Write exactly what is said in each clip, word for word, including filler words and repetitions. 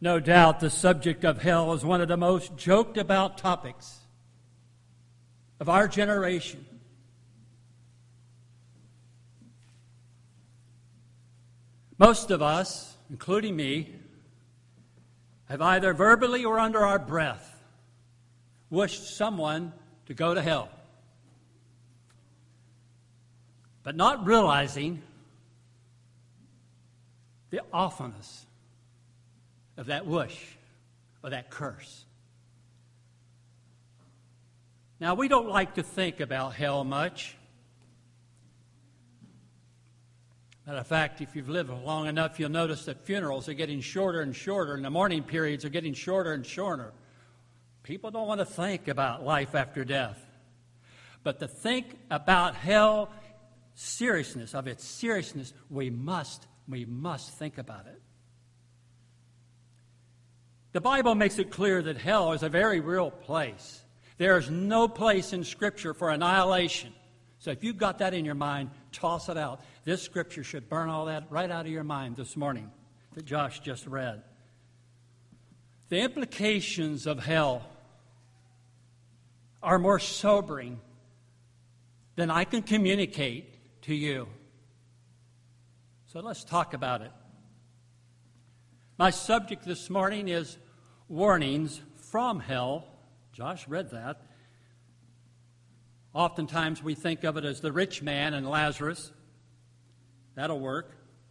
No doubt the subject of hell is one of the most joked about topics of our generation. Most of us, including me, have either verbally or under our breath wished someone to go to hell, but not realizing the awfulness of that wish or that curse. Now, we don't like to think about hell much. Matter of fact, if you've lived long enough, you'll notice that funerals are getting shorter and shorter, and the mourning periods are getting shorter and shorter. People don't want to think about life after death. But to think about hell, seriousness, of its seriousness, we must, we must think about it. The Bible makes it clear that hell is a very real place. There is no place in Scripture for annihilation. So if you've got that in your mind, toss it out. This Scripture should burn all that right out of your mind this morning that Josh just read. The implications of hell are more sobering than I can communicate to you. So let's talk about it. My subject this morning is warnings from hell. Josh read that. Oftentimes we think of it as the rich man and Lazarus. That'll work.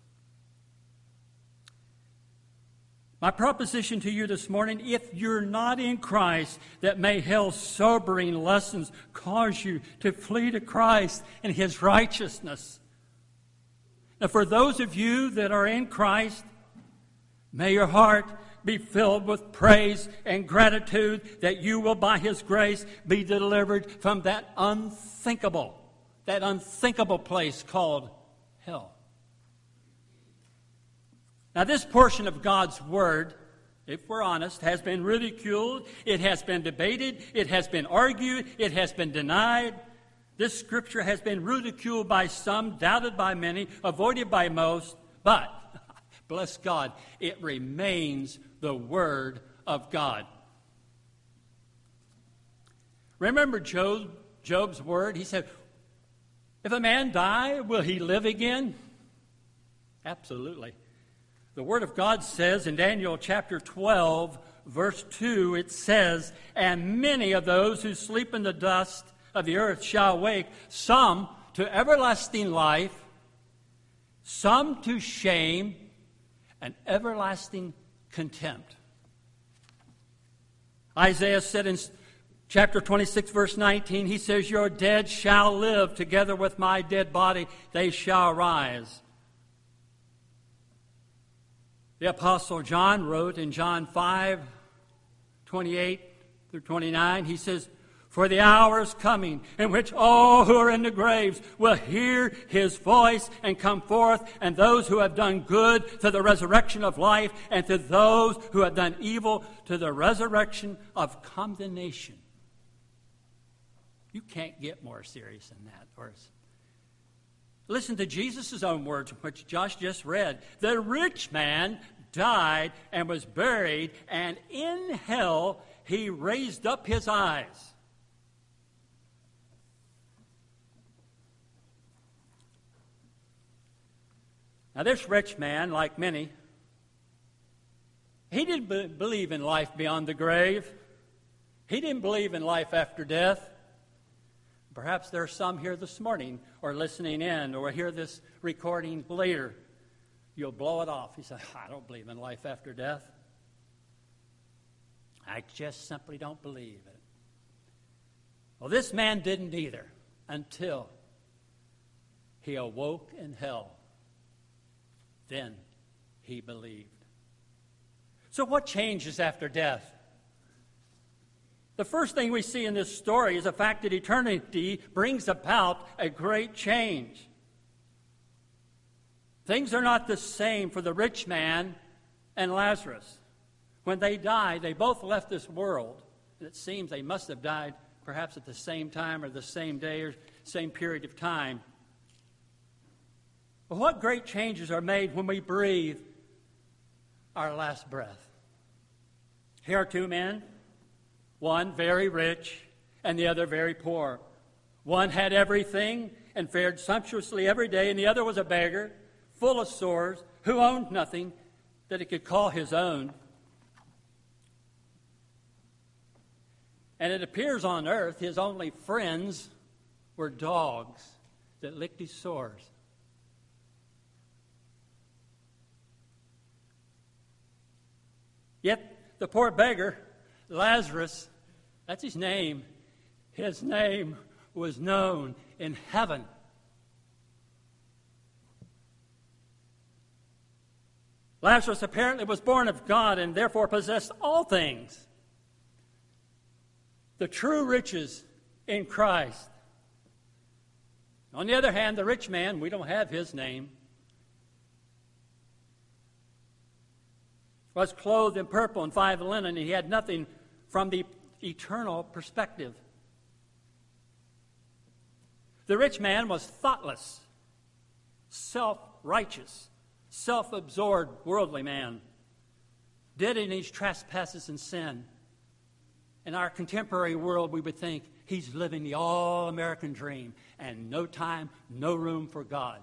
My proposition to you this morning, if you're not in Christ, that may hell's sobering lessons cause you to flee to Christ and His righteousness. Now, for those of you that are in Christ, may your heart be filled with praise and gratitude that you will, by His grace, be delivered from that unthinkable, that unthinkable place called hell. Now, this portion of God's Word, if we're honest, has been ridiculed, it has been debated, it has been argued, it has been denied. This Scripture has been ridiculed by some, doubted by many, avoided by most, but, bless God, it remains the Word of God. Remember Job, Job's word? He said, if a man die, will he live again? Absolutely. The Word of God says in Daniel chapter twelve, verse two, it says, and many of those who sleep in the dust of the earth shall wake, some to everlasting life, some to shame and everlasting contempt. Isaiah said in chapter twenty-six, verse nineteen, he says, your dead shall live together with my dead body, they shall rise. The Apostle John wrote in John five, twenty-eight through twenty-nine, he says, for the hour is coming in which all who are in the graves will hear His voice and come forth, and those who have done good to the resurrection of life, and to those who have done evil to the resurrection of condemnation. You can't get more serious than that, verse. Listen to Jesus' own words, which Josh just read. The rich man died and was buried, and in hell he raised up his eyes. Now, this rich man, like many, he didn't be- believe in life beyond the grave. He didn't believe in life after death. Perhaps there are some here this morning or listening in or hear this recording later. You'll blow it off. You say, I don't believe in life after death. I just simply don't believe it. Well, this man didn't either until he awoke in hell. Then he believed. So what changes after death? The first thing we see in this story is the fact that eternity brings about a great change. Things are not the same for the rich man and Lazarus. When they died, they both left this world. And it seems they must have died perhaps at the same time or the same day or same period of time. But what great changes are made when we breathe our last breath? Here are two men, one very rich and the other very poor. One had everything and fared sumptuously every day, and the other was a beggar, full of sores, who owned nothing that he could call his own. And it appears on earth his only friends were dogs that licked his sores. Yet the poor beggar, Lazarus, that's his name, his name was known in heaven. Lazarus apparently was born of God and therefore possessed all things. The true riches in Christ. On the other hand, the rich man, we don't have his name, was clothed in purple and fine linen, and he had nothing from the eternal perspective. The rich man was thoughtless, self-righteous, self-absorbed, worldly man, dead in his trespasses and sin. In our contemporary world, we would think he's living the all-American dream and no time, no room for God.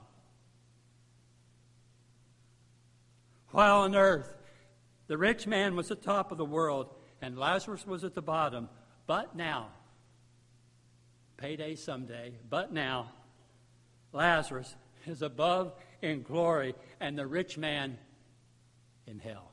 While on earth, the rich man was at the top of the world and Lazarus was at the bottom. But now, payday someday, but now, Lazarus is above in glory and the rich man in hell.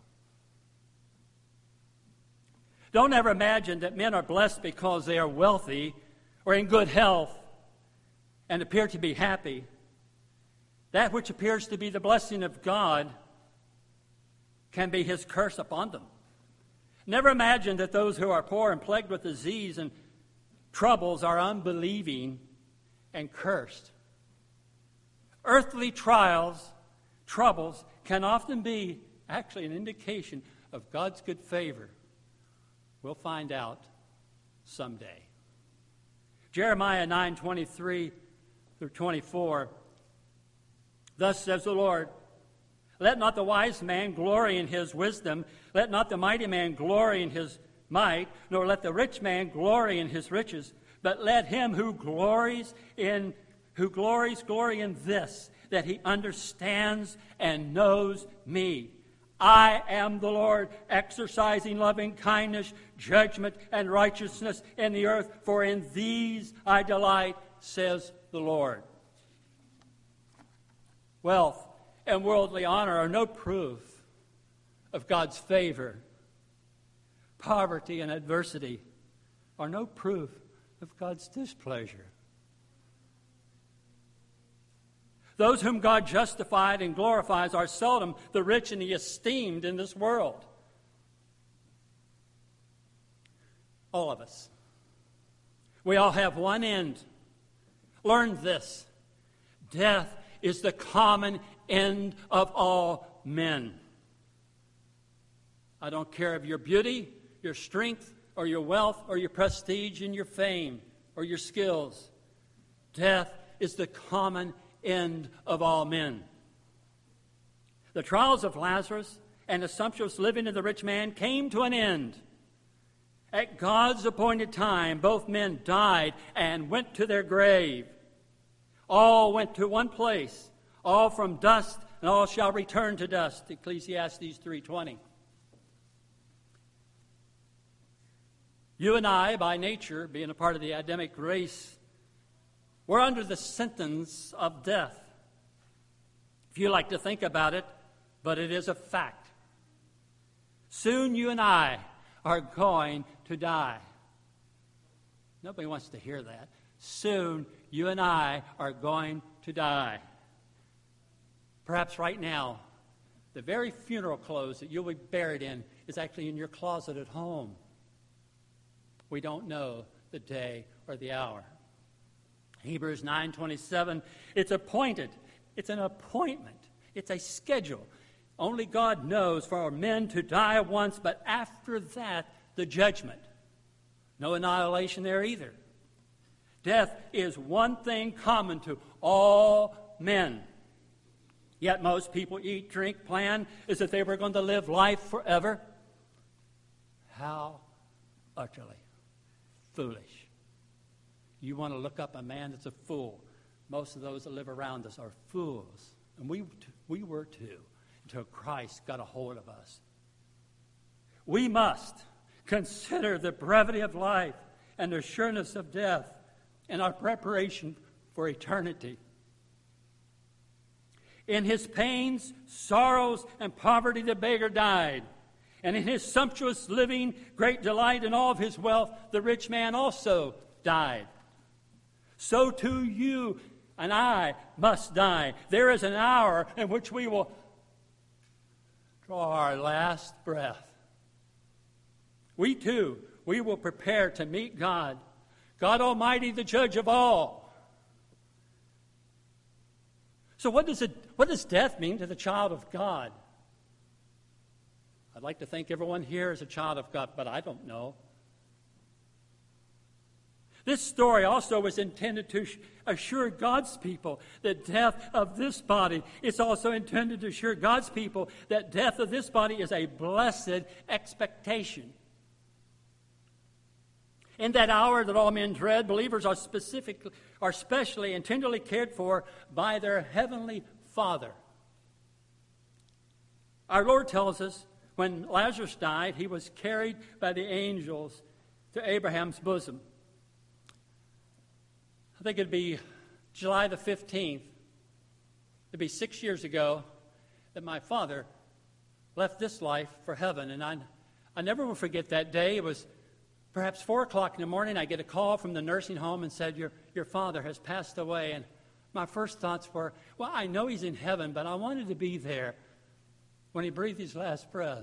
Don't ever imagine that men are blessed because they are wealthy or in good health and appear to be happy. That which appears to be the blessing of God can be his curse upon them. Never imagine that those who are poor and plagued with disease and troubles are unbelieving and cursed. Earthly trials, troubles, can often be actually an indication of God's good favor. We'll find out someday. Jeremiah nine twenty-three through twenty-four. Thus says the Lord, let not the wise man glory in his wisdom, let not the mighty man glory in his might, nor let the rich man glory in his riches, but let him who glories in who glories glory in this, that he understands and knows me. I am the Lord, exercising loving kindness, judgment, and righteousness in the earth, for in these I delight, says the Lord. Wealth and worldly honor are no proof of God's favor. Poverty and adversity are no proof of God's displeasure. Those whom God justified and glorifies are seldom the rich and the esteemed in this world. All of us. We all have one end. Learn this. Death is the common end of all men. I don't care of your beauty, your strength, or your wealth, or your prestige and your fame, or your skills. Death is the common end of all men. The trials of Lazarus and the sumptuous living of the rich man came to an end. At God's appointed time, both men died and went to their grave. All went to one place, all from dust, and all shall return to dust. Ecclesiastes three twenty. You and I, by nature, being a part of the Adamic race, we're under the sentence of death. If you like to think about it, but it is a fact. Soon you and I are going to die. Nobody wants to hear that. Soon you and I are going to die. Perhaps right now, the very funeral clothes that you'll be buried in is actually in your closet at home. We don't know the day or the hour. Hebrews nine twenty-seven, it's appointed. It's an appointment. It's a schedule. Only God knows for men to die once, but after that, the judgment. No annihilation there either. Death is one thing common to all men. Yet most people eat, drink, plan as if they were going to live life forever. how utterly foolish. You want to look up a man that's a fool. Most of those that live around us are fools. And we, we were too, until Christ got a hold of us. We must consider the brevity of life and the sureness of death in our preparation for eternity. In his pains, sorrows, and poverty the beggar died. And in his sumptuous living, great delight in all of his wealth, the rich man also died. So too you and I must die. There is an hour in which we will draw our last breath. We too, we will prepare to meet God, God Almighty, the judge of all. So what does it, what does death mean to the child of God? I'd like to think everyone here is a child of God, but I don't know. This story also was intended to assure God's people that death of this body is also intended to assure God's people that death of this body is a blessed expectation. In that hour that all men dread, believers are specifically, are specially and tenderly cared for by their heavenly Father. Our Lord tells us when Lazarus died, he was carried by the angels to Abraham's bosom. I think it'd be July the fifteenth. It'd be six years ago that my father left this life for heaven. And I, I never will forget that day. It was perhaps four o'clock in the morning. I get a call from the nursing home and said, your, your father has passed away. And my first thoughts were, well, I know he's in heaven, but I wanted to be there when he breathed his last breath.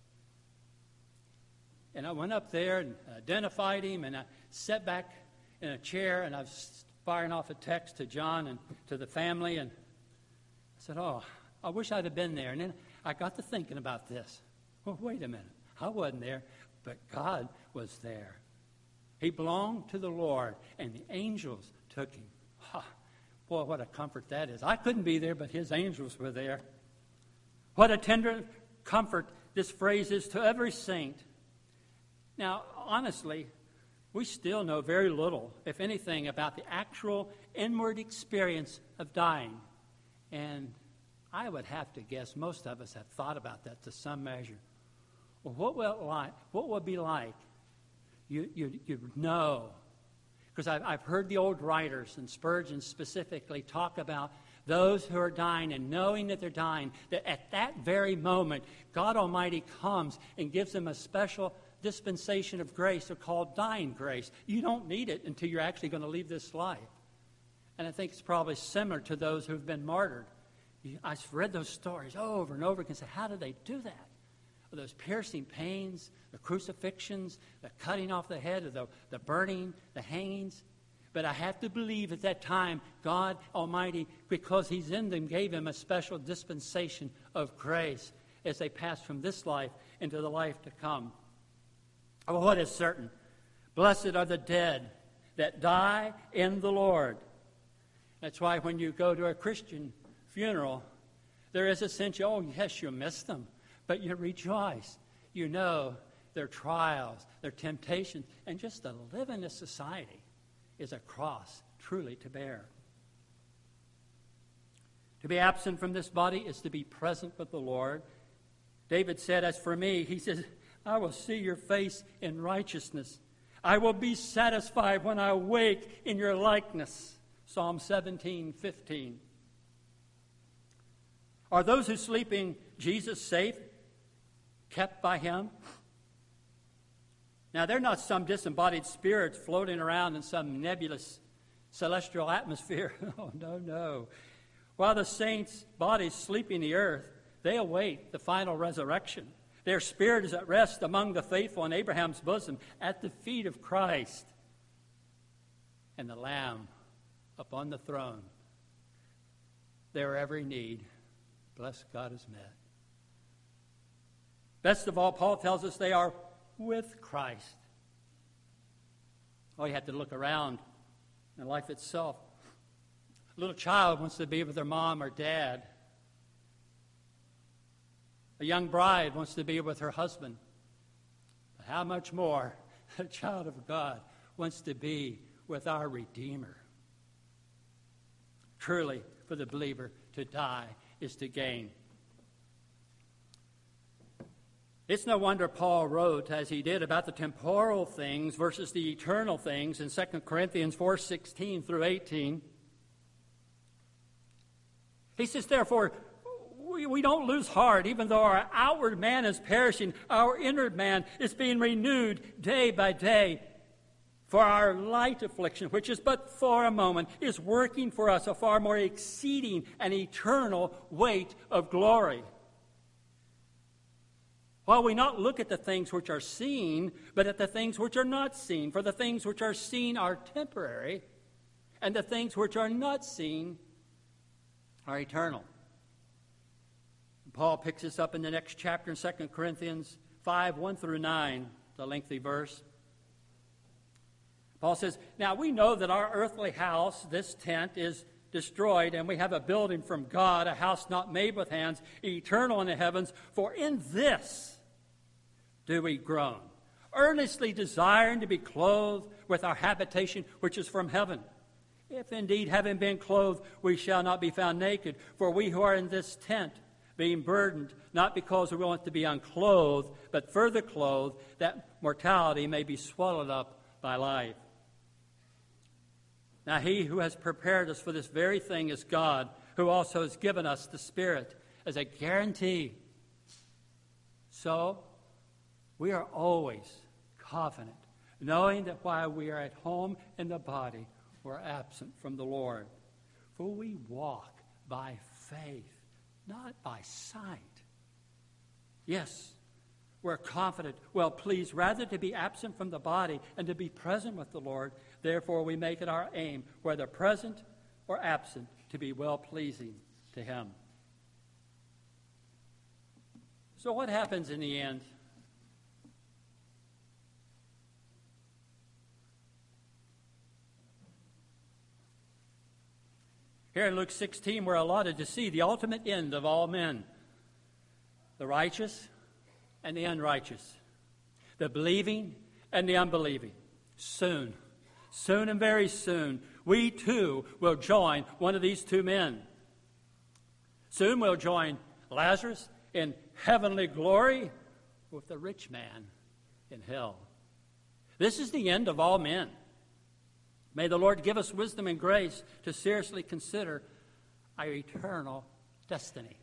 And I went up there and identified him, and I sat back in a chair, and I was firing off a text to John and to the family, and I said, oh, I wish I'd have been there. And then I got to thinking about this. Well, wait a minute. I wasn't there, but God was there. He belonged to the Lord, and the angels took him. Ha, boy, what a comfort that is. I couldn't be there, but his angels were there. What a tender comfort this phrase is to every saint. Now, honestly, we still know very little, if anything, about the actual inward experience of dying. And I would have to guess most of us have thought about that to some measure. Well, what will it like? What will it be like? You, you, you know. Because I've, I've heard the old writers, and Spurgeon specifically, talk about those who are dying and knowing that they're dying, that at that very moment, God Almighty comes and gives them a special dispensation of grace, or called dying grace. You don't need it until you're actually going to leave this life. And I think it's probably similar to those who've been martyred. I've read those stories over and over again and say, how did they do that? Those piercing pains, the crucifixions, the cutting off the head, the, the burning, the hangings. But I have to believe at that time, God Almighty, because he's in them, gave them a special dispensation of grace as they passed from this life into the life to come. Well, what is certain? Blessed are the dead that die in the Lord. That's why when you go to a Christian funeral, there is a sense, oh, yes, you miss them, but you rejoice. You know their trials, their temptations, and just to live in this society is a cross truly to bear. To be absent from this body is to be present with the Lord. David said, as for me, he says, I will see your face in righteousness. I will be satisfied when I wake in your likeness. Psalm seventeen fifteen. Are those who sleep in Jesus safe, kept by him? Now, they're not some disembodied spirits floating around in some nebulous celestial atmosphere. Oh, no, no. While the saints' bodies sleep in the earth, they await the final resurrection. Their spirit is at rest among the faithful in Abraham's bosom at the feet of Christ and the Lamb upon the throne. Their every need, bless God, is met. Best of all, Paul tells us they are with Christ. Oh, you have to look around in life itself. A little child wants to be with their mom or dad. A young bride wants to be with her husband. A How much more a child of God wants to be with our Redeemer. Truly, for the believer, to die is to gain. It's no wonder Paul wrote, as he did, about the temporal things versus the eternal things in Second Corinthians four sixteen through eighteen. He says, therefore, we, we don't lose heart, even though our outward man is perishing, our inward man is being renewed day by day. For our light affliction, which is but for a moment, is working for us a far more exceeding and eternal weight of glory. While we not look at the things which are seen, but at the things which are not seen. For the things which are seen are temporary, and the things which are not seen are eternal. Paul picks this up in the next chapter in Second Corinthians five, one through nine, the lengthy verse. Paul says, now we know that our earthly house, this tent, is destroyed, and we have a building from God, a house not made with hands, eternal in the heavens. For in this do we groan, earnestly desiring to be clothed with our habitation which is from heaven. If indeed, having been clothed, we shall not be found naked. For we who are in this tent, being burdened, not because we want to be unclothed, but further clothed, that mortality may be swallowed up by life. Now he who has prepared us for this very thing is God, who also has given us the Spirit as a guarantee. So we are always confident, knowing that while we are at home in the body, we're absent from the Lord. For we walk by faith, not by sight. Yes, we're confident, well pleased, rather to be absent from the body and to be present with the Lord. Therefore, we make it our aim, whether present or absent, to be well-pleasing to Him. So what happens in the end? Here in Luke sixteen, we're allotted to see the ultimate end of all men. The righteous and the unrighteous. The believing and the unbelieving. Soon, soon and very soon, we too will join one of these two men. Soon we'll join Lazarus in heavenly glory with the rich man in hell. This is the end of all men. May the Lord give us wisdom and grace to seriously consider our eternal destiny.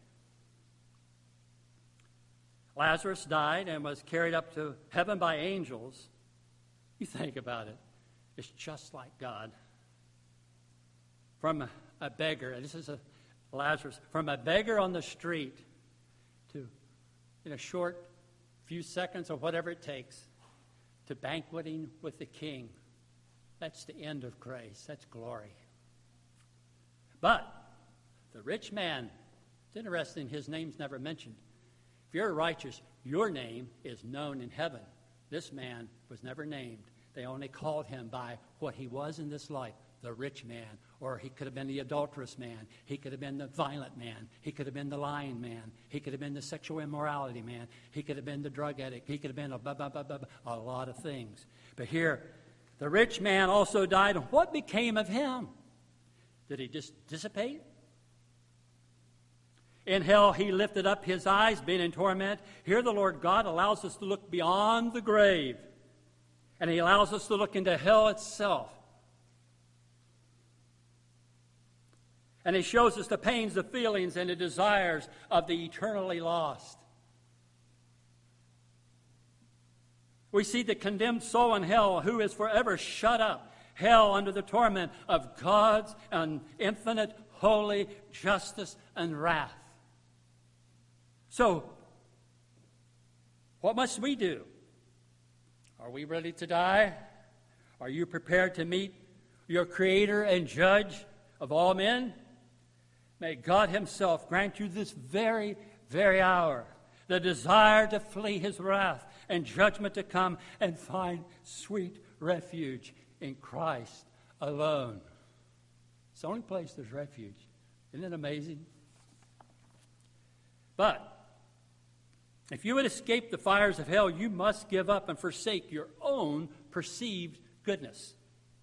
Lazarus died and was carried up to heaven by angels. You think about it. It's just like God. From a, a beggar, this is a Lazarus, from a beggar on the street to, in a short few seconds or whatever it takes, to banqueting with the king. That's the end of grace. That's glory. But the rich man, it's interesting, his name's never mentioned. If you're righteous, your name is known in heaven. This man was never named. They only called him by what he was in this life, the rich man. Or he could have been the adulterous man. He could have been the violent man. He could have been the lying man. He could have been the sexual immorality man. He could have been the drug addict. He could have been a, blah, blah, blah, blah, a lot of things. But here, the rich man also died. What became of him? Did he just dissipate? In hell, he lifted up his eyes, being in torment. Here, the Lord God allows us to look beyond the grave, and He allows us to look into hell itself. And He shows us the pains, the feelings, and the desires of the eternally lost. We see the condemned soul in hell who is forever shut up, hell under the torment of God's infinite, holy justice and wrath. So, what must we do? Are we ready to die? Are you prepared to meet your Creator and Judge of all men? May God Himself grant you this very, very hour the desire to flee His wrath and judgment to come and find sweet refuge in Christ alone. It's the only place there's refuge. Isn't it amazing? But If you would escape the fires of hell, you must give up and forsake your own perceived goodness.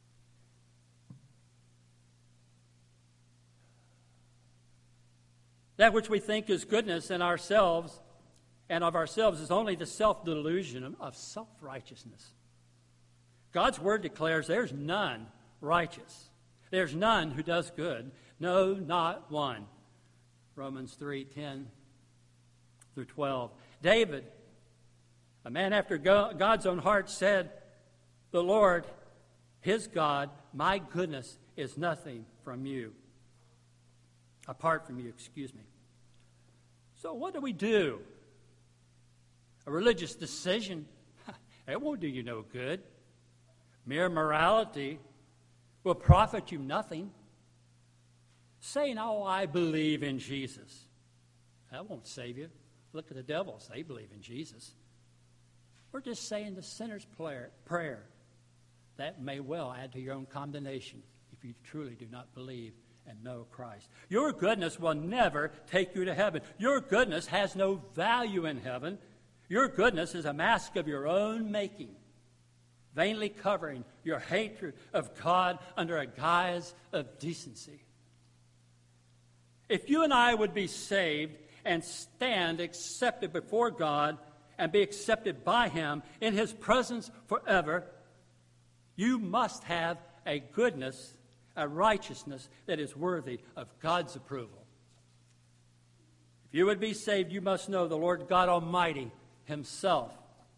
That which we think is goodness in ourselves and of ourselves is only the self-delusion of self-righteousness. God's word declares there's none righteous. There's none who does good. No, not one. Romans three ten through twelve. David, a man after God's own heart, said, "The Lord, his God, my goodness is nothing from you." Apart from you, excuse me. So what do we do? A religious decision, it won't do you no good. Mere morality will profit you nothing. Saying, "Oh, I believe in Jesus," that won't save you. Look at the devils. They believe in Jesus. We're just saying the sinner's prayer. That may well add to your own condemnation if you truly do not believe and know Christ. Your goodness will never take you to heaven. Your goodness has no value in heaven. Your goodness is a mask of your own making, vainly covering your hatred of God under a guise of decency. If you and I would be saved and stand accepted before God and be accepted by Him in His presence forever, you must have a goodness, a righteousness that is worthy of God's approval. If you would be saved, you must know the Lord God Almighty Himself.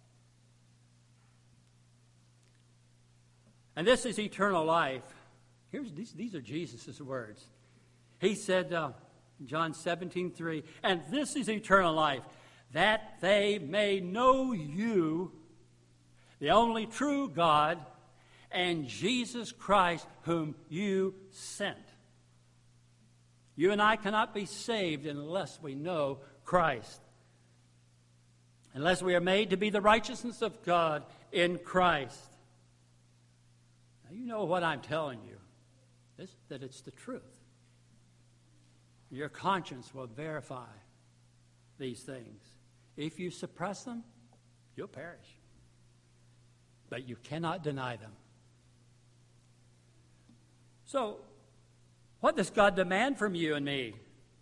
And this is eternal life. Here's these, these are Jesus' words. He said, uh, John seventeen three, "And this is eternal life, that they may know you, the only true God, and Jesus Christ, whom you sent." You and I cannot be saved unless we know Christ, unless we are made to be the righteousness of God in Christ. Now, you know what I'm telling you, is that it's the truth. Your conscience will verify these things. If you suppress them, you'll perish. But you cannot deny them. So, what does God demand from you and me?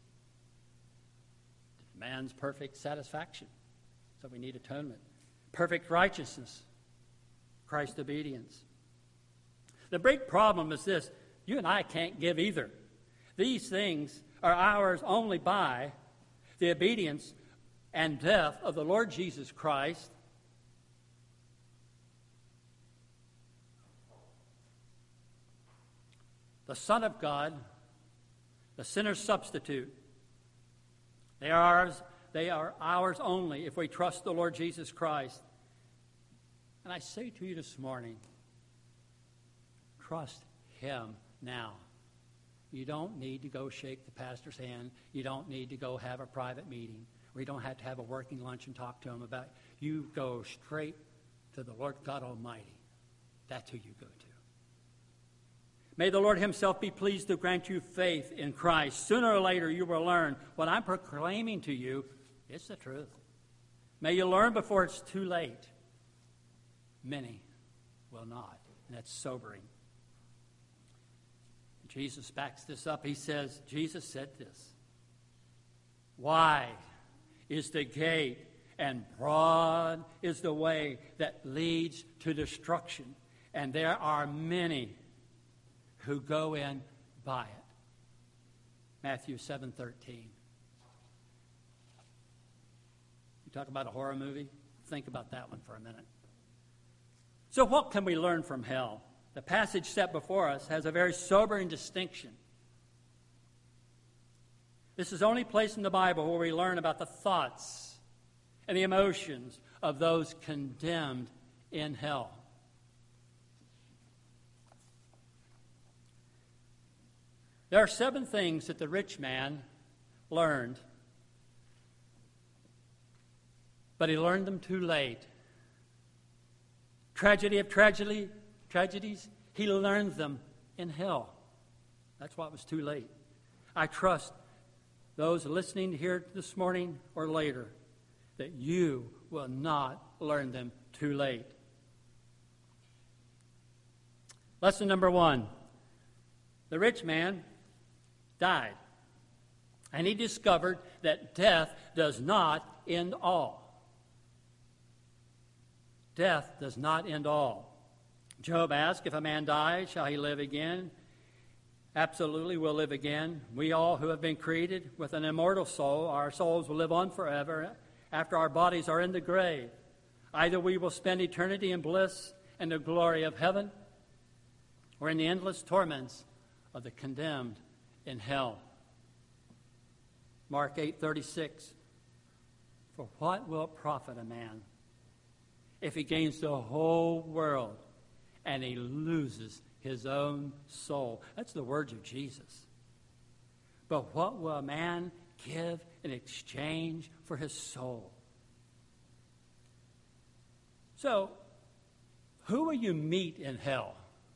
He demands perfect satisfaction. So we need atonement. Perfect righteousness. Christ's obedience. The big problem is this: you and I can't give either. These things are ours only by the obedience and death of the Lord Jesus Christ, the Son of God, the sinner's substitute. They are ours, they are ours only if we trust the Lord Jesus Christ. And I say to you this morning, trust Him now. You don't need to go shake the pastor's hand. You don't need to go have a private meeting. Or you don't have to have a working lunch and talk to him about it. You go straight to the Lord God Almighty. That's who you go to. May the Lord Himself be pleased to grant you faith in Christ. Sooner or later you will learn what I'm proclaiming to you is the truth. May you learn before it's too late. Many will not, and that's sobering. Jesus backs this up. He says, Jesus said this: "Wide is the gate, and broad is the way that leads to destruction, and there are many who go in by it." Matthew seven thirteen. You talk about a horror movie? Think about that one for a minute. So what can we learn from hell? The passage set before us has a very sobering distinction. This is the only place in the Bible where we learn about the thoughts and the emotions of those condemned in hell. There are seven things that the rich man learned, but he learned them too late. Tragedy of tragedy. Tragedies, he learned them in hell. That's why it was too late. I trust those listening here this morning or later that you will not learn them too late. Lesson number one. The rich man died, and he discovered that death does not end all. Death does not end all. Job asked, if a man dies, shall he live again? Absolutely, we'll live again. We all who have been created with an immortal soul, our souls will live on forever after our bodies are in the grave. Either we will spend eternity in bliss and the glory of heaven, or in the endless torments of the condemned in hell. Mark eight thirty-six. For what will it profit a man if he gains the whole world and he loses his own soul? That's the words of Jesus. But what will a man give in exchange for his soul? So, who will you meet in hell?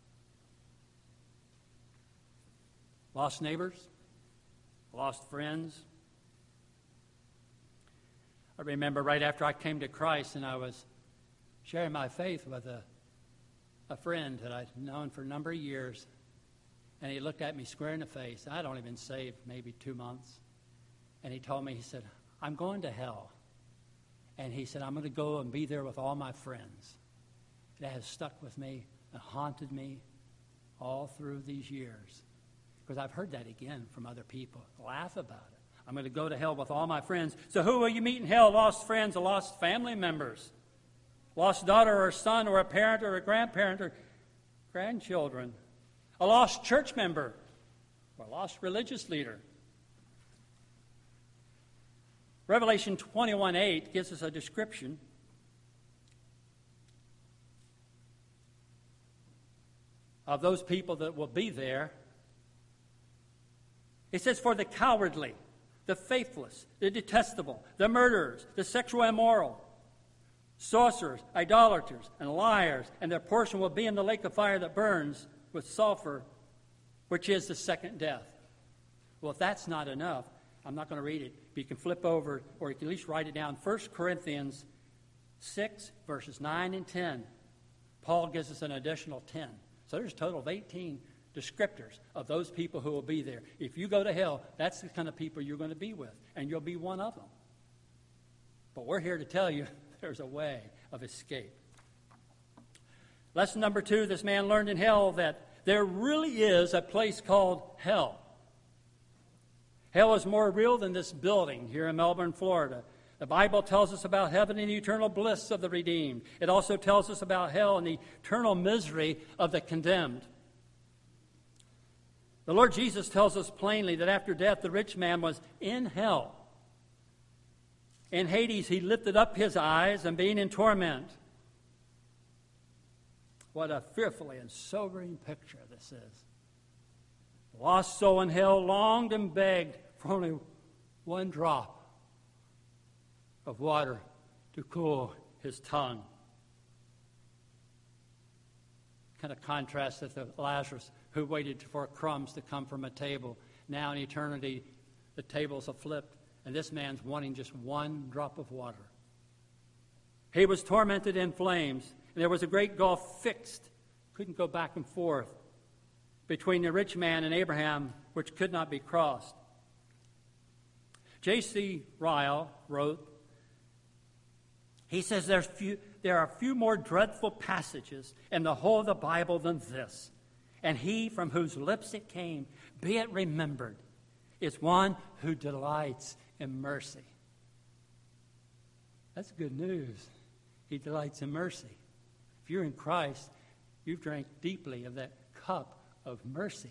Lost neighbors? Lost friends? I remember right after I came to Christ and I was sharing my faith with a, a friend that I'd known for a number of years. And he looked at me square in the face. I'd only been saved maybe two months. And he told me, he said, I'm going to hell. And he said, I'm going to go and be there with all my friends. That has stuck with me and haunted me all through these years. Because I've heard that again from other people. Laugh about it. I'm going to go to hell with all my friends. So who will you meet in hell? Lost friends, or lost family members. Lost daughter or son or a parent or a grandparent or grandchildren. A lost church member or a lost religious leader. Revelation twenty-one eight gives us a description of those people that will be there. It says, for the cowardly, the faithless, the detestable, the murderers, the sexual immoral, sorcerers, idolaters, and liars, and their portion will be in the lake of fire that burns with sulfur, which is the second death. Well, if that's not enough, I'm not going to read it, but you can flip over, or you can at least write it down. First Corinthians six, verses nine and ten. Paul gives us an additional ten. So there's a total of eighteen descriptors of those people who will be there. If you go to hell, that's the kind of people you're going to be with, and you'll be one of them. But we're here to tell you there's a way of escape. Lesson number two, this man learned in hell that there really is a place called hell. Hell is more real than this building here in Melbourne, Florida. The Bible tells us about heaven and the eternal bliss of the redeemed. It also tells us about hell and the eternal misery of the condemned. The Lord Jesus tells us plainly that after death, the rich man was in hell. In Hades, he lifted up his eyes and being in torment. What a fearfully and sobering picture this is. The lost soul in hell longed and begged for only one drop of water to cool his tongue. Kind of contrast with the Lazarus who waited for crumbs to come from a table. Now in eternity, the tables are flipped, and this man's wanting just one drop of water. He was tormented in flames, and there was a great gulf fixed, couldn't go back and forth, between the rich man and Abraham, which could not be crossed. J C Ryle wrote, he says there's few, there are few more dreadful passages in the whole of the Bible than this. And he from whose lips it came, be it remembered, is one who delights in mercy. That's good news. He delights in mercy. If you're in Christ, you've drank deeply of that cup of mercy.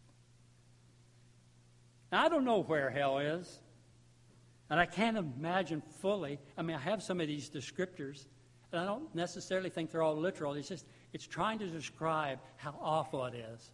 Now, I don't know where hell is, and I can't imagine fully. I mean, I have some of these descriptors, and I don't necessarily think they're all literal. It's just, it's trying to describe how awful it is.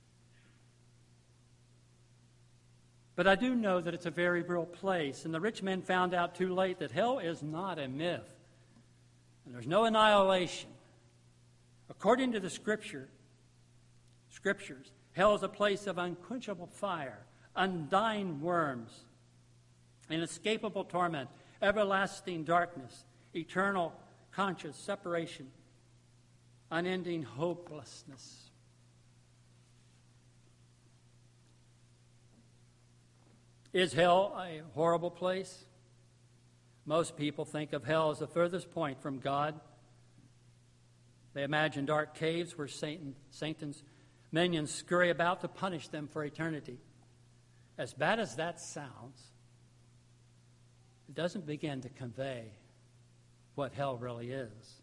But I do know that it's a very real place, and the rich man found out too late that hell is not a myth, and there's no annihilation. According to the Scripture, Scriptures, hell is a place of unquenchable fire, undying worms, inescapable torment, everlasting darkness, eternal conscious separation, unending hopelessness. Is hell a horrible place? Most people think of hell as the furthest point from God. They imagine dark caves where Satan, Satan's minions scurry about to punish them for eternity. As bad as that sounds, it doesn't begin to convey what hell really is.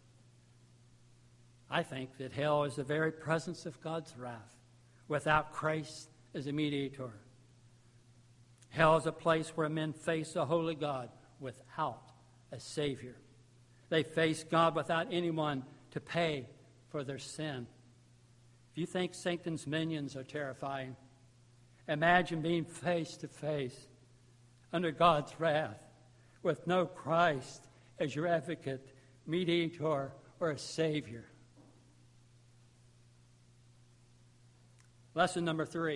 I think that hell is the very presence of God's wrath without Christ as a mediator. Hell is a place where men face a holy God without a Savior. They face God without anyone to pay for their sin. If you think Satan's minions are terrifying, imagine being face to face under God's wrath with no Christ as your advocate, mediator, or a Savior. Lesson number three.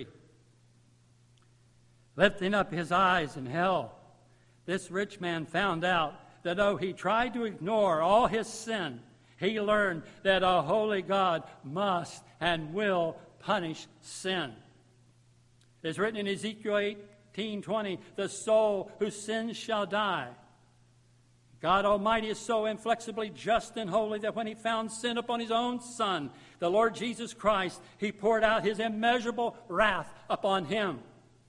Lifting up his eyes in hell, this rich man found out that though he tried to ignore all his sin, he learned that a holy God must and will punish sin. It's written in Ezekiel eighteen twenty, the soul whose sins shall die. God Almighty is so inflexibly just and holy that when he found sin upon his own Son, the Lord Jesus Christ, he poured out his immeasurable wrath upon him.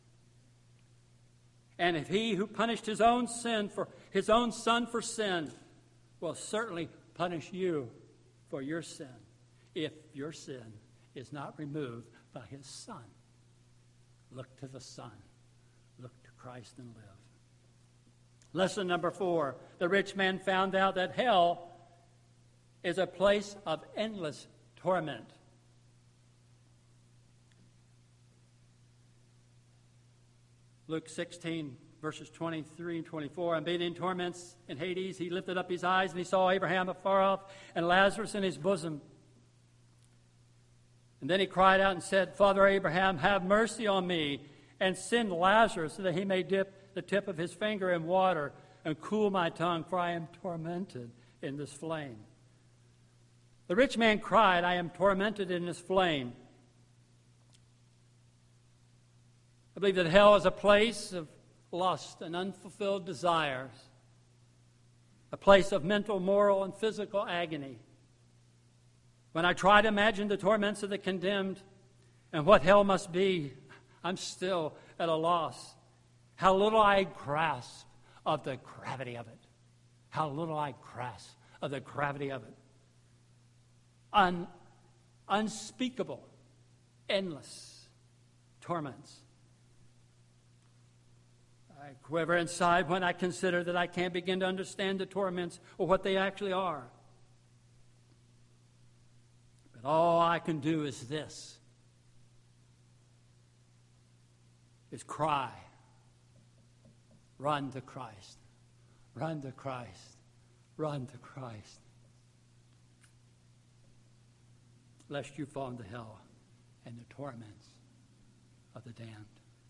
And if he who punished his own sin for his own Son for sin will certainly punish you for your sin if your sin is not removed by his Son. Look to the Son. Look to Christ and live. Lesson number four. The rich man found out that hell is a place of endless torment. Luke sixteen, verses twenty-three and twenty-four. And being in torments in Hades, he lifted up his eyes and he saw Abraham afar off and Lazarus in his bosom. And then he cried out and said, Father Abraham, have mercy on me, and send Lazarus so that he may dip the tip of his finger in water and cool my tongue, for I am tormented in this flame. The rich man cried, I am tormented in this flame. I believe that hell is a place of lust and unfulfilled desires, a place of mental, moral, and physical agony. When I try to imagine the torments of the condemned and what hell must be, I'm still at a loss. How little I grasp of the gravity of it. How little I grasp of the gravity of it. Un, unspeakable, endless torments. I quiver inside when I consider that I can't begin to understand the torments or what they actually are. But all I can do is this, is cry, run to Christ, run to Christ, run to Christ, lest you fall into hell and the torments of the damned.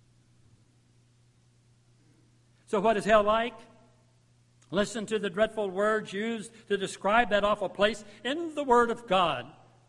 So what is hell like? Listen to the dreadful words used to describe that awful place in the Word of God.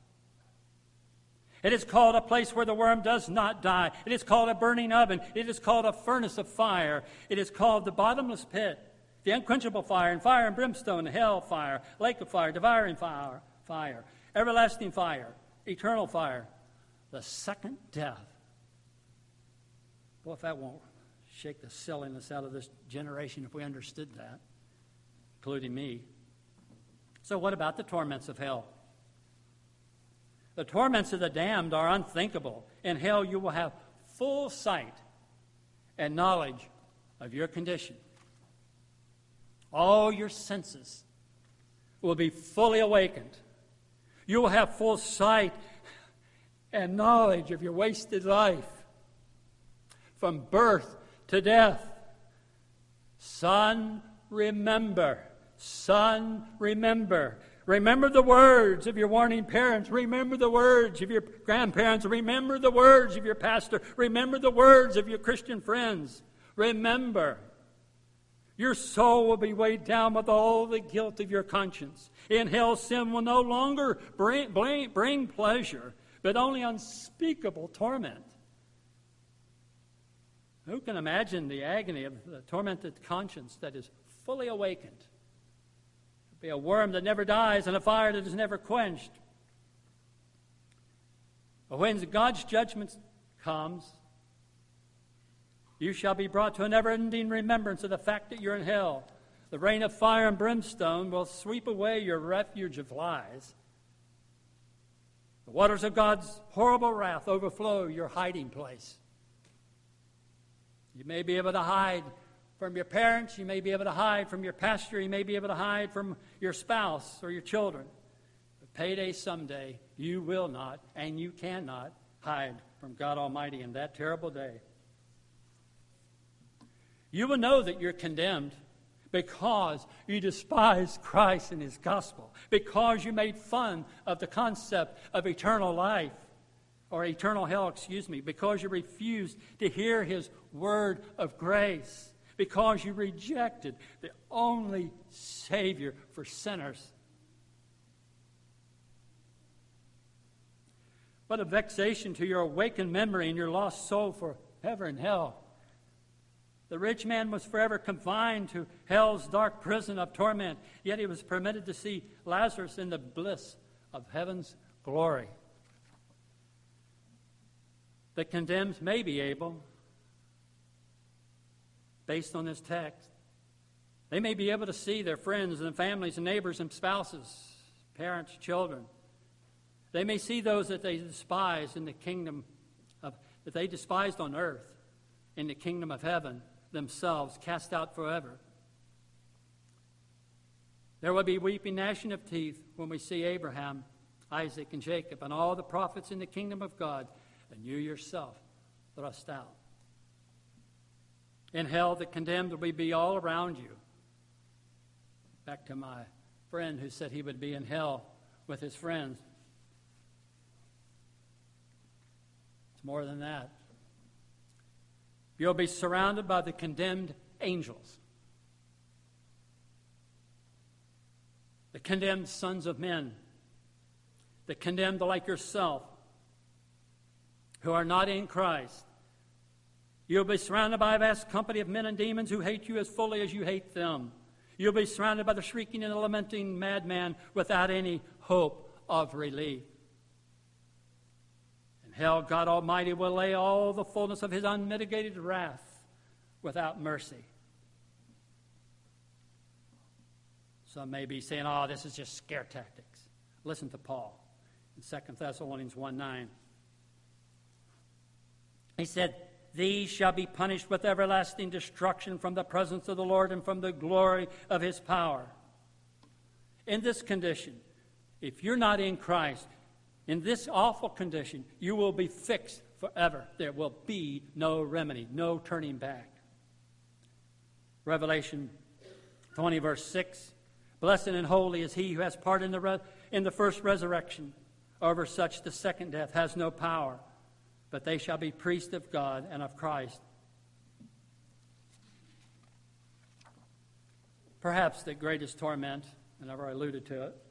It is called a place where the worm does not die. It is called a burning oven. It is called a furnace of fire. It is called the bottomless pit, the unquenchable fire, and fire and brimstone, hell fire, lake of fire, devouring fire, fire, everlasting fire, eternal fire, the second death. Boy, if that won't shake the silliness out of this generation if we understood that, including me. So what about the torments of hell? The torments of the damned are unthinkable. In hell you will have full sight and knowledge of your condition. All your senses will be fully awakened. You will have full sight and knowledge of your wasted life from birth to death. Son, remember. Son, remember. Remember the words of your warning parents. Remember the words of your grandparents. Remember the words of your pastor. Remember the words of your Christian friends. Remember. Your soul will be weighed down with all the guilt of your conscience. In hell, sin will no longer bring, bring, bring pleasure, but only unspeakable torment. Who can imagine the agony of the tormented conscience that is fully awakened? It will be a worm that never dies and a fire that is never quenched. But when God's judgment comes, you shall be brought to a never-ending remembrance of the fact that you're in hell. The rain of fire and brimstone will sweep away your refuge of lies. The waters of God's horrible wrath overflow your hiding place. You may be able to hide from your parents. You may be able to hide from your pastor. You may be able to hide from your spouse or your children. But payday someday, you will not and you cannot hide from God Almighty in that terrible day. You will know that you're condemned because you despised Christ and His gospel, because you made fun of the concept of eternal life, or eternal hell, excuse me, because you refused to hear His word of grace, because you rejected the only Savior for sinners. What a vexation to your awakened memory and your lost soul forever in hell. The rich man was forever confined to hell's dark prison of torment, yet he was permitted to see Lazarus in the bliss of heaven's glory. The condemned may be able, based on this text, they may be able to see their friends and families and neighbors and spouses, parents, children. They may see those that they despise in the kingdom of, that they despised on earth, in the kingdom of heaven, themselves cast out forever. There will be weeping, gnashing of teeth when we see Abraham, Isaac, and Jacob, and all the prophets in the kingdom of God, and you yourself thrust out. In hell, the condemned will be all around you. Back to my friend who said he would be in hell with his friends. It's more than that. You'll be surrounded by the condemned angels, the condemned sons of men, the condemned like yourself, who are not in Christ. You'll be surrounded by a vast company of men and demons who hate you as fully as you hate them. You'll be surrounded by the shrieking and the lamenting madman without any hope of relief. Hell, God Almighty will lay all the fullness of His unmitigated wrath without mercy. Some may be saying, oh, this is just scare tactics. Listen to Paul in Second Thessalonians one nine. He said, these shall be punished with everlasting destruction from the presence of the Lord and from the glory of His power. In this condition, if you're not in Christ, in this awful condition, you will be fixed forever. There will be no remedy, no turning back. Revelation twenty, verse six. Blessed and holy is he who has part in the, re- in the first resurrection. Over such the second death has no power, but they shall be priests of God and of Christ. Perhaps the greatest torment, and I've already alluded to it,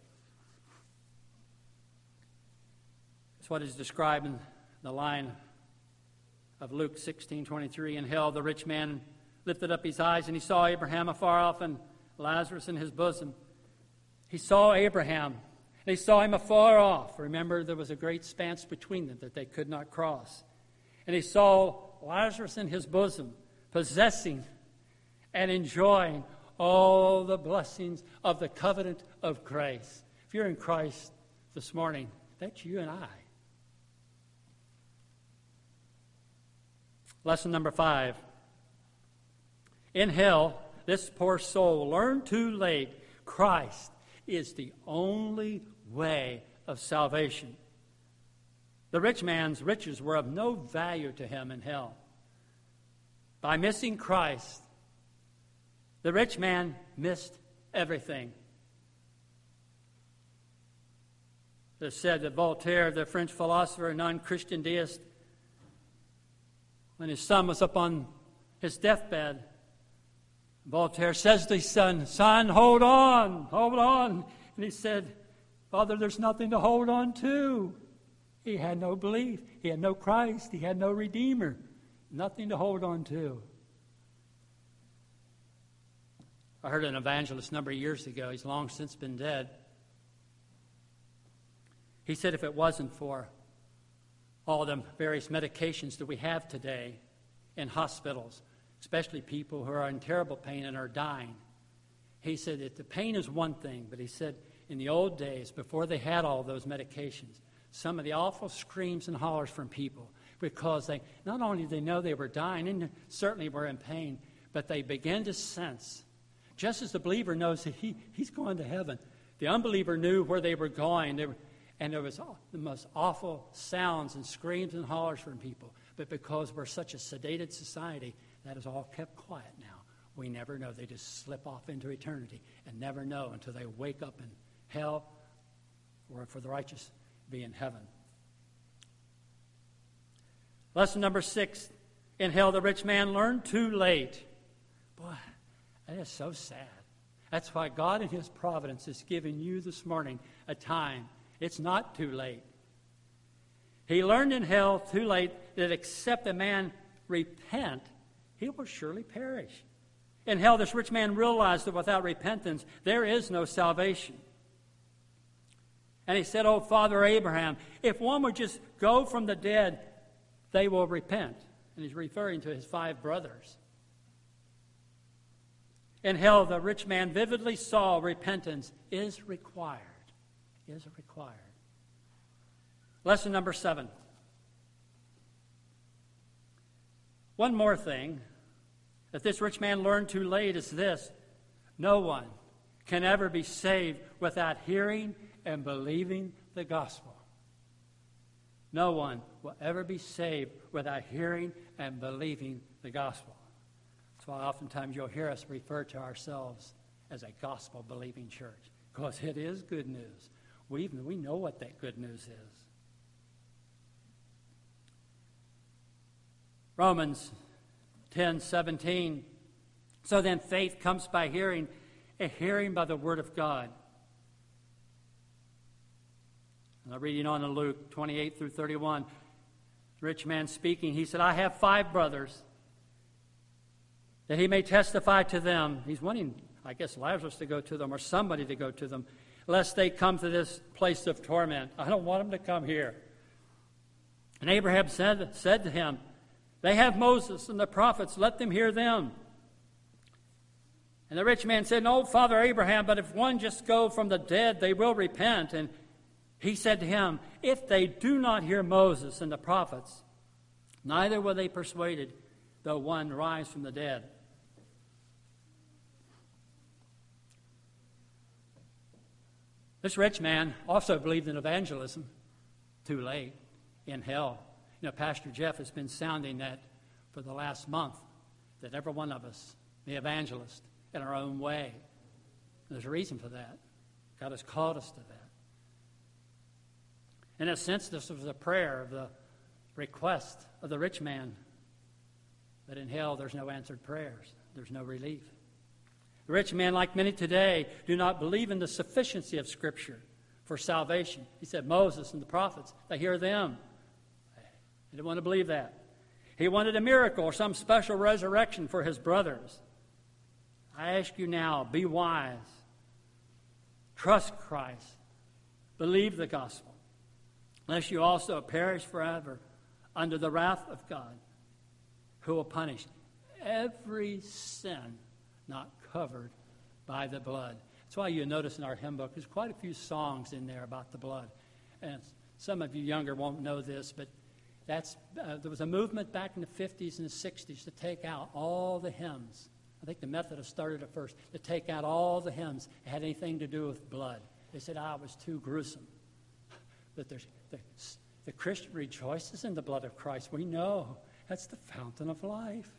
what is described in the line of Luke sixteen twenty-three. In hell, the rich man lifted up his eyes, and he saw Abraham afar off and Lazarus in his bosom. He saw Abraham, and he saw him afar off. Remember, there was a great span between them that they could not cross. And he saw Lazarus in his bosom, possessing and enjoying all the blessings of the covenant of grace. If you're in Christ this morning, that's you and I. Lesson number five. In hell, this poor soul learned too late Christ is the only way of salvation. The rich man's riches were of no value to him in hell. By missing Christ, the rich man missed everything. It said that Voltaire, the French philosopher and non-Christian deist, when his son was up on his deathbed, Voltaire says to his son, "Son, hold on, hold on." And he said, "Father, there's nothing to hold on to." He had no belief. He had no Christ. He had no Redeemer. Nothing to hold on to. I heard an evangelist a number of years ago. He's long since been dead. He said if it wasn't for all the various medications that we have today in hospitals, especially people who are in terrible pain and are dying, he said that the pain is one thing, but he said in the old days, before they had all those medications, some of the awful screams and hollers from people, because they not only did they know they were dying and certainly were in pain, but they began to sense, just as the believer knows that he, he's going to heaven, the unbeliever knew where they were going. They were, and there was the most awful sounds and screams and hollers from people. But because we're such a sedated society, that is all kept quiet now. We never know. They just slip off into eternity and never know until they wake up in hell, or for the righteous be in heaven. Lesson number six. In hell, the rich man learned too late. Boy, that is so sad. That's why God in His providence is giving you this morning a time. It's not too late. He learned in hell too late that except a man repent, he will surely perish. In hell, this rich man realized that without repentance, there is no salvation. And he said, "Oh, Father Abraham, if one would just go from the dead, they will repent." And he's referring to his five brothers. In hell, the rich man vividly saw repentance is required. Is required. Lesson number seven. One more thing that this rich man learned too late is this: no one can ever be saved without hearing and believing the gospel. No one will ever be saved without hearing and believing the gospel. That's why oftentimes you'll hear us refer to ourselves as a gospel-believing church, because it is good news. We even, we know what that good news is. Romans ten seventeen. So then faith comes by hearing, and hearing by the word of God. And I'm reading on in Luke twenty-eight through thirty-one. The rich man speaking, he said, "I have five brothers, that he may testify to them." He's wanting, I guess, Lazarus to go to them or somebody to go to them, lest they come to this place of torment. I don't want them to come here. And Abraham said, said to him, "They have Moses and the prophets. Let them hear them." And the rich man said, "No, Father Abraham, but if one just go from the dead, they will repent." And he said to him, "If they do not hear Moses and the prophets, neither will they be persuaded, though one rise from the dead." This rich man also believed in evangelism. Too late. In hell. You know, Pastor Jeff has been sounding that for the last month, that every one of us, the evangelist, in our own way. There's a reason for that. God has called us to that. In a sense, this was a prayer of the request of the rich man, that in hell there's no answered prayers. There's no relief. The rich man, like many today, do not believe in the sufficiency of Scripture for salvation. He said, Moses and the prophets, they hear them. He didn't want to believe that. He wanted a miracle or some special resurrection for his brothers. I ask you now, be wise. Trust Christ. Believe the gospel, lest you also perish forever under the wrath of God, who will punish every sin not covered by the blood. That's why you notice in our hymn book, there's quite a few songs in there about the blood. And some of you younger won't know this, but that's uh, there was a movement back in the fifties and the sixties to take out all the hymns. I think the Methodists started it first, to take out all the hymns that had anything to do with blood. They said, ah, it was too gruesome. But there's, the, the Christian rejoices in the blood of Christ. We know that's the fountain of life.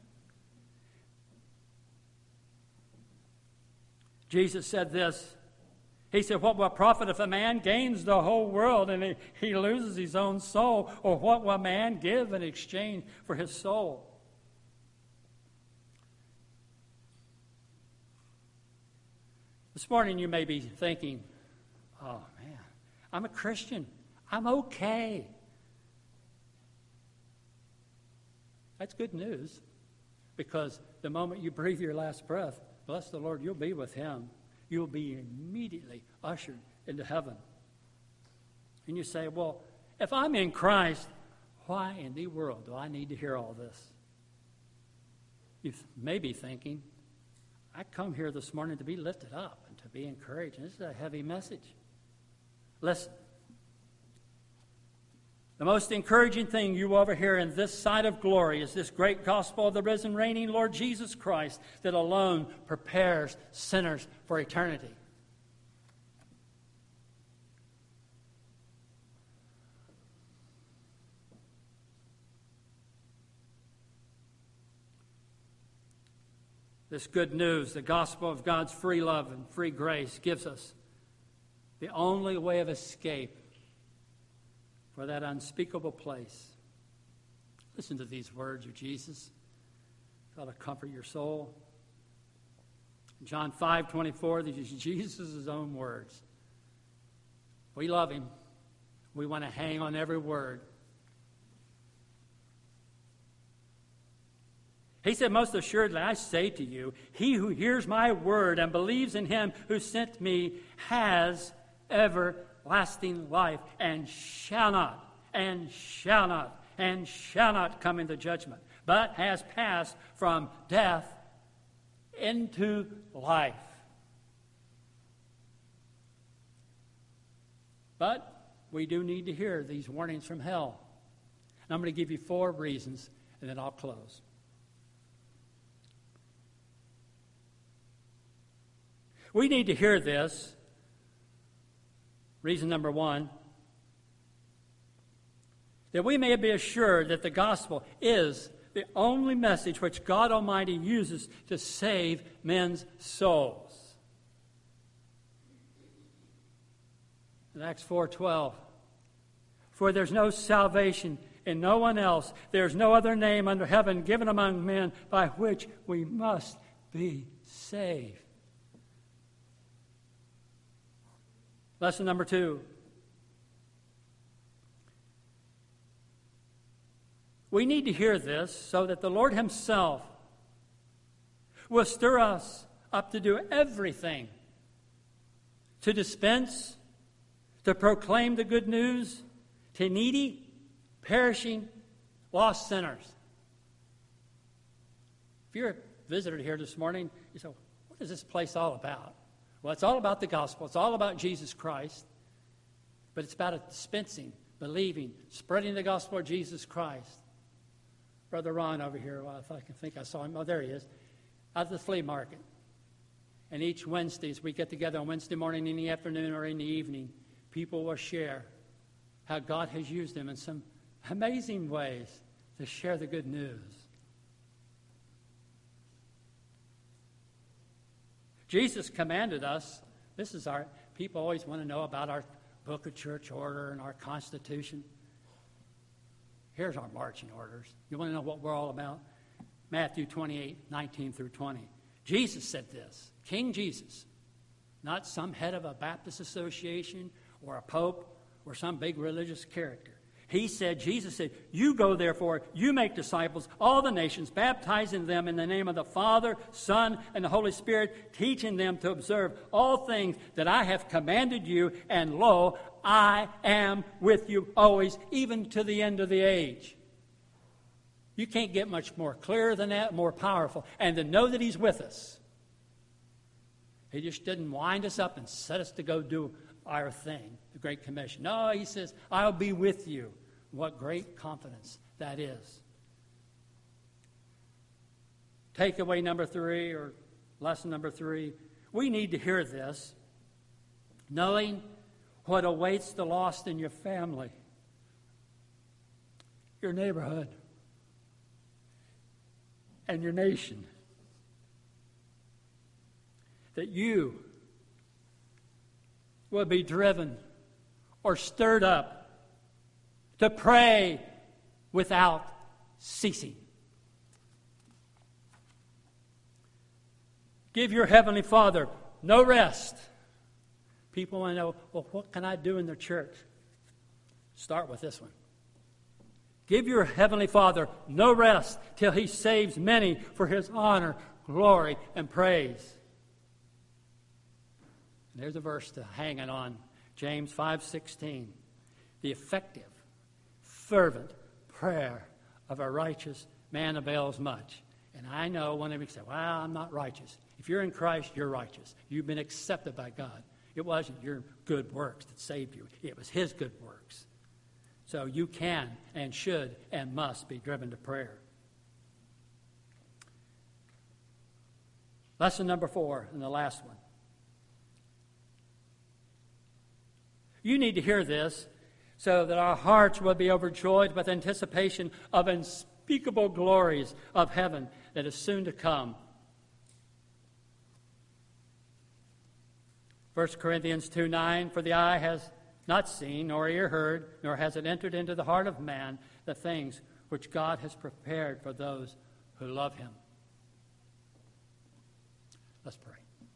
Jesus said this. He said, what will it profit if a man gains the whole world and he, he loses his own soul? Or what will a man give in exchange for his soul? This morning you may be thinking, oh man, I'm a Christian. I'm okay. That's good news, because the moment you breathe your last breath, bless the Lord, you'll be with him. You'll be immediately ushered into heaven. And you say, well, if I'm in Christ, why in the world do I need to hear all this? You may be thinking, I come here this morning to be lifted up and to be encouraged. And this is a heavy message. Listen. The most encouraging thing you will ever hear in this side of glory is this great gospel of the risen, reigning Lord Jesus Christ that alone prepares sinners for eternity. This good news, the gospel of God's free love and free grace, gives us the only way of escape for that unspeakable place. Listen to these words of Jesus. That'll comfort your soul. John five twenty-four, these are Jesus' own words. We love him. We want to hang on every word. He said, most assuredly, I say to you, he who hears my word and believes in him who sent me has everlasting life and shall not, and shall not, and shall not come into judgment, but has passed from death into life. But we do need to hear these warnings from hell. And I'm going to give you four reasons, and then I'll close. We need to hear this. Reason number one, that we may be assured that the gospel is the only message which God Almighty uses to save men's souls. In Acts four twelve, for there's no salvation in no one else. There's no other name under heaven given among men by which we must be saved. Lesson number two. We need to hear this so that the Lord himself will stir us up to do everything to dispense, to proclaim the good news to needy, perishing, lost sinners. If you're a visitor here this morning, you say, what is this place all about? Well, it's all about the gospel. It's all about Jesus Christ. But it's about dispensing, believing, spreading the gospel of Jesus Christ. Brother Ron over here, well, if I can think I saw him. Oh, there he is. Out of the flea market. And each Wednesday, as we get together on Wednesday morning, in the afternoon, or in the evening, people will share how God has used them in some amazing ways to share the good news. Jesus commanded us, this is our, people always want to know about our book of church order and our constitution. Here's our marching orders. You want to know what we're all about? Matthew twenty-eight, nineteen through twenty. Jesus said this, King Jesus, not some head of a Baptist association or a pope or some big religious character. He said, Jesus said, you go therefore, you make disciples, all the nations, baptizing them in the name of the Father, Son, and the Holy Spirit, teaching them to observe all things that I have commanded you, and lo, I am with you always, even to the end of the age. You can't get much more clear than that, more powerful. And to know that he's with us. He just didn't wind us up and set us to go do our thing, the Great Commission. No, he says, I'll be with you. What great confidence that is. Takeaway number three, or lesson number three, we need to hear this, knowing what awaits the lost in your family, your neighborhood, and your nation. That you will be driven or stirred up to pray without ceasing. Give your Heavenly Father no rest. People want to know, well, what can I do in the church? Start with this one. Give your Heavenly Father no rest till He saves many for His honor, glory, and praise. And there's a verse to hang it on. James five sixteen. The effective, fervent prayer of a righteous man avails much. And I know one of you say, well, I'm not righteous. If you're in Christ, you're righteous. You've been accepted by God. It wasn't your good works that saved you. It was His good works. So you can and should and must be driven to prayer. Lesson number four, and the last one. You need to hear this so that our hearts will be overjoyed with anticipation of unspeakable glories of heaven that is soon to come. First Corinthians two nine, for the eye has not seen, nor ear heard, nor has it entered into the heart of man the things which God has prepared for those who love Him. Let's pray.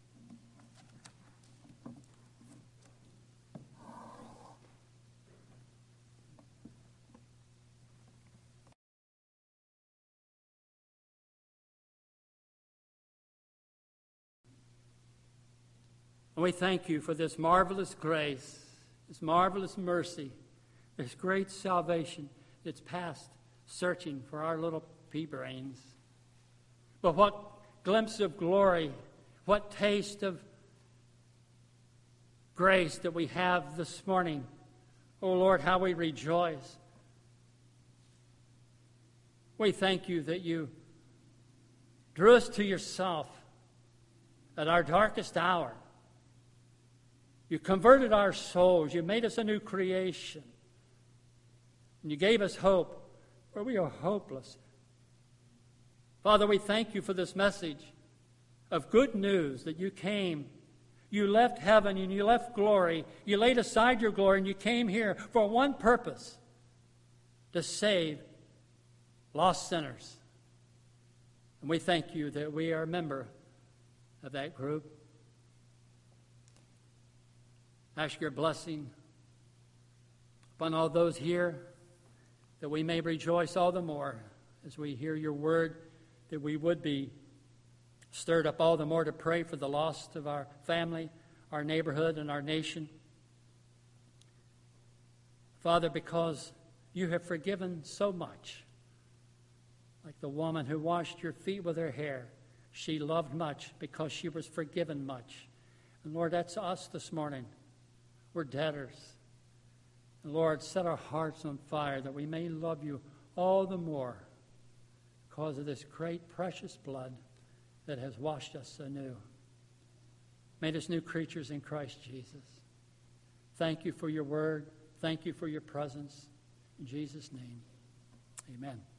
And we thank You for this marvelous grace, this marvelous mercy, this great salvation that's past searching for our little pea brains. But what glimpse of glory, what taste of grace that we have this morning. Oh Lord, how we rejoice. We thank You that You drew us to Yourself at our darkest hour. You converted our souls. You made us a new creation. And You gave us hope where we are hopeless. Father, we thank You for this message of good news that You came. You left heaven and You left glory. You laid aside Your glory and You came here for one purpose, to save lost sinners. And we thank You that we are a member of that group. Ask Your blessing upon all those here, that we may rejoice all the more as we hear Your word, that we would be stirred up all the more to pray for the lost of our family, our neighborhood, and our nation. Father, because You have forgiven so much, like the woman who washed Your feet with her hair, she loved much because she was forgiven much. And Lord, that's us this morning. We're debtors. And Lord, set our hearts on fire that we may love You all the more because of this great precious blood that has washed us anew, made us new creatures in Christ Jesus. Thank You for Your word. Thank You for Your presence. In Jesus' name, amen.